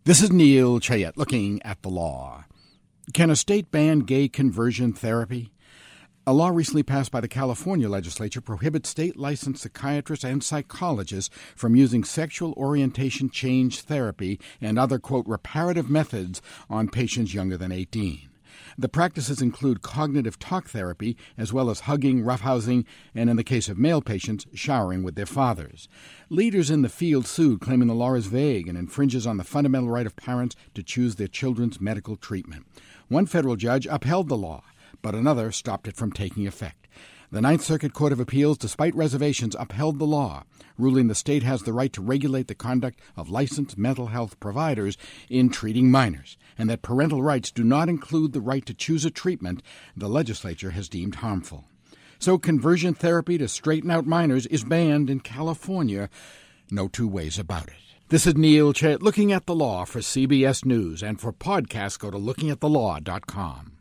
This is Neil Chayet looking at the law. Can a state ban gay conversion therapy? A law recently passed by the California legislature prohibits state-licensed psychiatrists and psychologists from using sexual orientation change therapy and other, quote, reparative methods on patients younger than 18. The practices include cognitive talk therapy, as well as hugging, roughhousing, and in the case of male patients, showering with their fathers. Leaders in the field sued, claiming the law is vague and infringes on the fundamental right of parents to choose their children's medical treatment. One federal judge upheld the law, but another stopped it from taking effect. The Ninth Circuit Court of Appeals, despite reservations, upheld the law, ruling the state has the right to regulate the conduct of licensed mental health providers in treating minors, and that parental rights do not include the right to choose a treatment the legislature has deemed harmful. So conversion therapy to straighten out minors is banned in California. No two ways about it. This is Neil Chayet looking at the law for CBS News, and for podcasts go to lookingatthelaw.com.